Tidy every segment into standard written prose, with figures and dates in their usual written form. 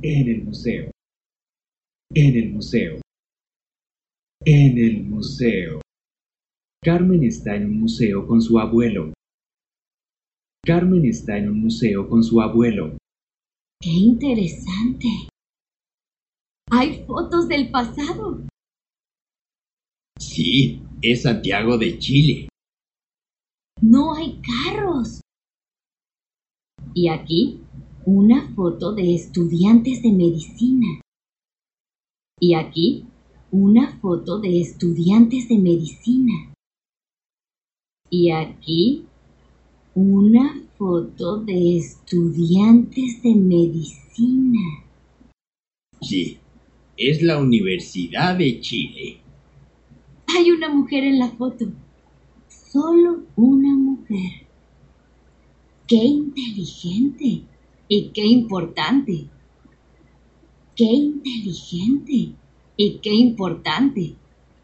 En el museo. En el museo. En el museo. Carmen está en un museo con su abuelo. Carmen está en un museo con su abuelo. ¡Qué interesante! Hay fotos del pasado. Sí, es Santiago de Chile. No hay carros. Y aquí, una foto de estudiantes de medicina. Y aquí, una foto de estudiantes de medicina. Y aquí, una foto de estudiantes de medicina. Sí, es la Universidad de Chile. Hay una mujer en la foto. Solo una mujer. ¡Qué inteligente! Y qué importante. ¡Qué inteligente! Y qué importante.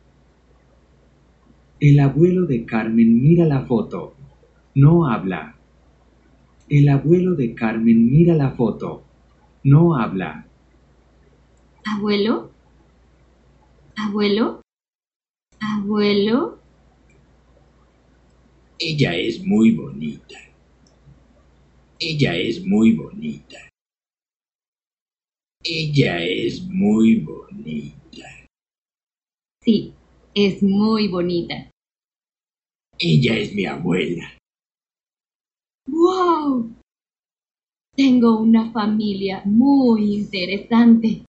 El abuelo de Carmen mira la foto. No habla. El abuelo de Carmen mira la foto. No habla. ¿Abuelo? ¿Abuelo? ¿Abuelo? Ella es muy bonita. Ella es muy bonita. Ella es muy bonita. Sí, es muy bonita. Ella es mi abuela. ¡Wow! Tengo una familia muy interesante.